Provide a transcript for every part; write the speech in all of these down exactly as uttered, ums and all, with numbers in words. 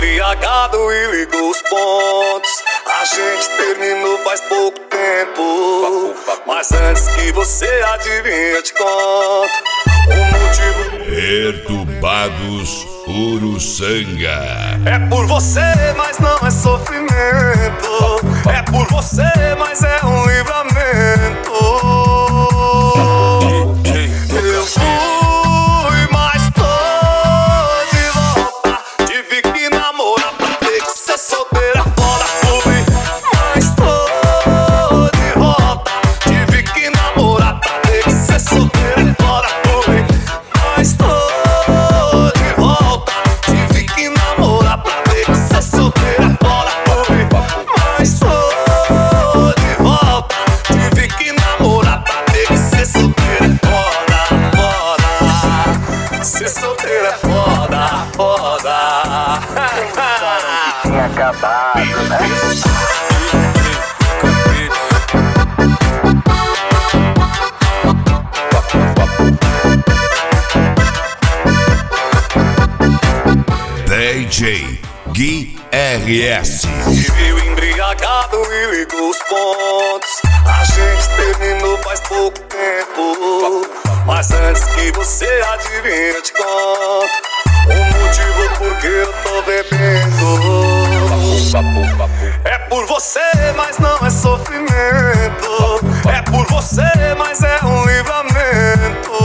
embriagado e ligou os pontos. A gente terminou faz pouco tempo, mas antes que você adivinhe eu te conto o motivo. Perturbados Uruçanga. É por você, mas não é sofrimento. É por você, mas é um livramento. Eu fui, mas tô de volta. Tive que namorar pra ter que ser solteira fora. Fui, mas tô de volta. Tive que namorar pra ter que ser solteira fora. Fui, mas tô de volta. Tive que namorar pra ter que ser solteira fora. Fui, mas tô de volta. Tive que namorar pra ter que ser solteira fora, fora. Ser solteira é foda, foda. Tinha acabado, né? D J Gui R S. Me viu embriagado e ligou os pontos. A gente terminou faz pouco tempo, mas antes que você adivinhe eu te conto o motivo por que eu tô bebendo. É por você, mas não é sofrimento. É por você, mas é um livramento.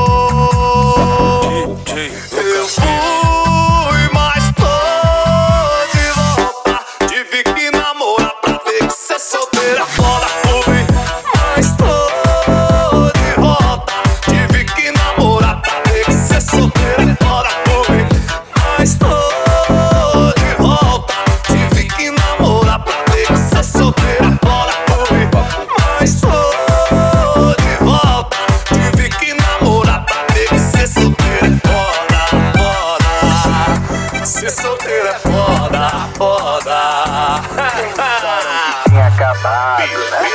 Eu fui, mas tô de volta. Tive que namorar pra ter que ser solteira fora. Fui, mas tô de volta. Tive que namorar pra ter que ser solteira fora. Fui, mas tô de volta. Tive que namorar pra ter que ser solteira fora. Fui, mas tô de volta. Tive que namorar pra ter que ser solteira fora, fora. Ser solteira é foda, foda. Tinha acabado, né?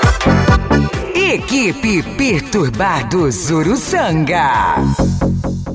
Equipe Perturbados Uruçanga.